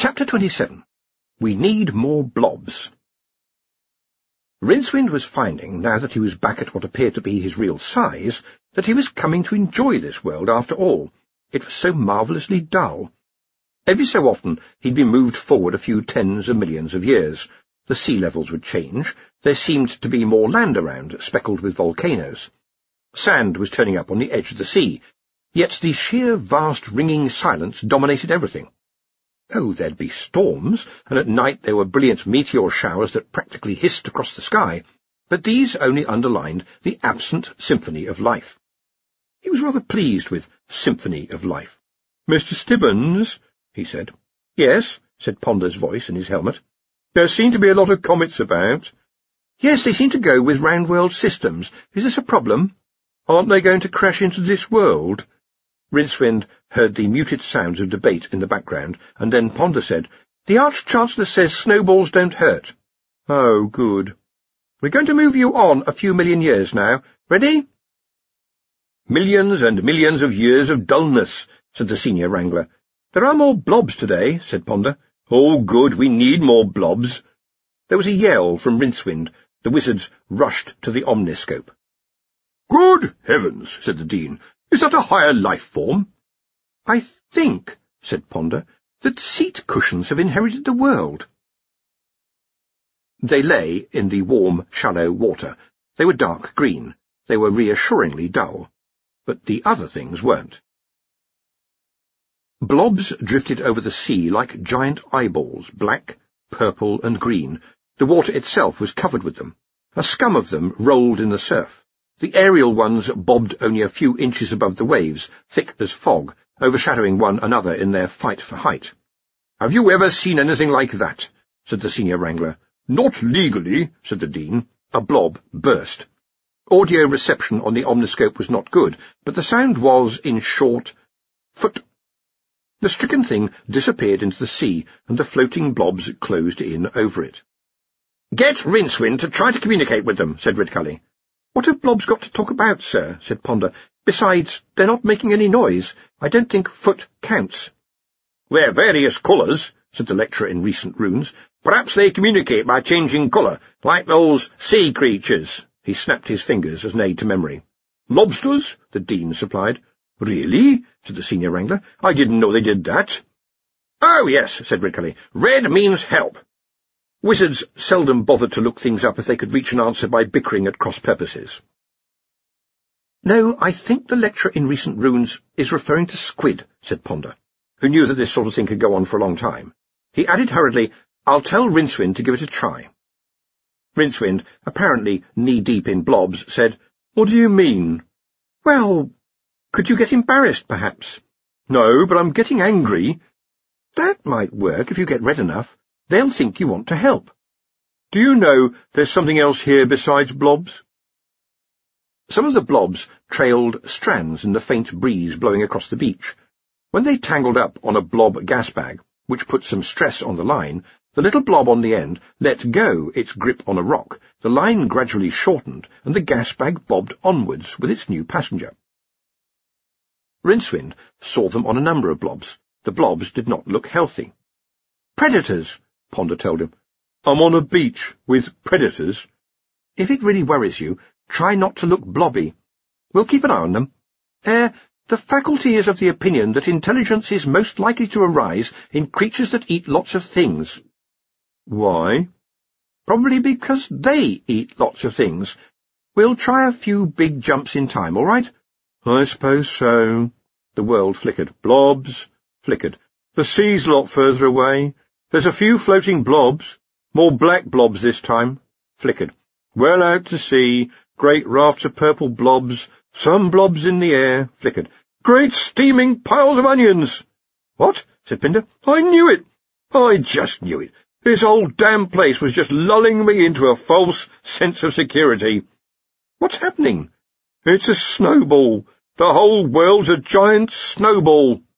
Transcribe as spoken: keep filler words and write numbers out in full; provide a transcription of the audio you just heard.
Chapter twenty-seven. We Need More Blobs. Rincewind was finding, now that he was back at what appeared to be his real size, that he was coming to enjoy this world after all. It was so marvellously dull. Every so often he'd be moved forward a few tens of millions of years. The sea levels would change. There seemed to be more land around, speckled with volcanoes. Sand was turning up on the edge of the sea, yet the sheer vast ringing silence dominated everything. Oh, there'd be storms, and at night there were brilliant meteor showers that practically hissed across the sky, but these only underlined the absent symphony of life. He was rather pleased with symphony of life. "Mister Stibbons," he said. "Yes," said Ponder's voice in his helmet. "There seem to be a lot of comets about." "Yes, they seem to go with round-world systems. Is this a problem?" "Aren't they going to crash into this world?" Rincewind heard the muted sounds of debate in the background, and then Ponder said, "The Arch-Chancellor says snowballs don't hurt." "Oh, good. We're going to move you on a few million years now. Ready?" "Millions and millions of years of dullness," said the Senior Wrangler. "There are more blobs today," said Ponder. "Oh, good, we need more blobs." There was a yell from Rincewind. The wizards rushed to the omniscope. "Good heavens," said the Dean. "Is that a higher life form?" "I think," said Ponder, "that seat cushions have inherited the world." They lay in the warm, shallow water. They were dark green. They were reassuringly dull. But the other things weren't. Blobs drifted over the sea like giant eyeballs, black, purple, and green. The water itself was covered with them. A scum of them rolled in the surf. The aerial ones bobbed only a few inches above the waves, thick as fog, overshadowing one another in their fight for height. "Have you ever seen anything like that?" said the Senior Wrangler. "Not legally," said the Dean. A blob burst. Audio reception on the omniscope was not good, but the sound was, in short, foot. The stricken thing disappeared into the sea, and the floating blobs closed in over it. "Get Rincewind to try to communicate with them," said Ridcully. "What have blobs got to talk about, sir?" said Ponder. "Besides, they're not making any noise. I don't think foot counts." "They're various colours," said the lecturer in recent runes. "Perhaps they communicate by changing colour, like those sea creatures." He snapped his fingers as an aid to memory. "Lobsters?" the Dean supplied. "Really?" said the Senior Wrangler. "I didn't know they did that." "Oh, yes," said Ridcully. "Red means help." Wizards seldom bothered to look things up if they could reach an answer by bickering at cross purposes. "No, I think the lecturer in recent runes is referring to squid," said Ponder, who knew that this sort of thing could go on for a long time. He added hurriedly, "I'll tell Rincewind to give it a try." Rincewind, apparently knee-deep in blobs, said, "What do you mean?" "Well, could you get embarrassed, perhaps?" "No, but I'm getting angry." "That might work if you get red enough. They'll think you want to help." "Do you know there's something else here besides blobs?" Some of the blobs trailed strands in the faint breeze blowing across the beach. When they tangled up on a blob gas bag, which put some stress on the line, the little blob on the end let go its grip on a rock, the line gradually shortened, and the gas bag bobbed onwards with its new passenger. Rincewind saw them on a number of blobs. The blobs did not look healthy. "Predators," Ponder told him. "I'm on a beach with predators." "If it really worries you, try not to look blobby. We'll keep an eye on them. Er, the faculty is of the opinion that intelligence is most likely to arise in creatures that eat lots of things." "Why?" "Probably because they eat lots of things. We'll try a few big jumps in time, all right?" "I suppose so." The world flickered. Blobs flickered. "The sea's a lot further away. There's a few floating blobs. More black blobs this time." Flickered. "Well out to sea. Great rafts of purple blobs. Some blobs in the air." Flickered. "Great steaming piles of onions." "What?" said Pinder. "I knew it. I just knew it. This whole damn place was just lulling me into a false sense of security." "What's happening?" "It's a snowball. The whole world's a giant snowball."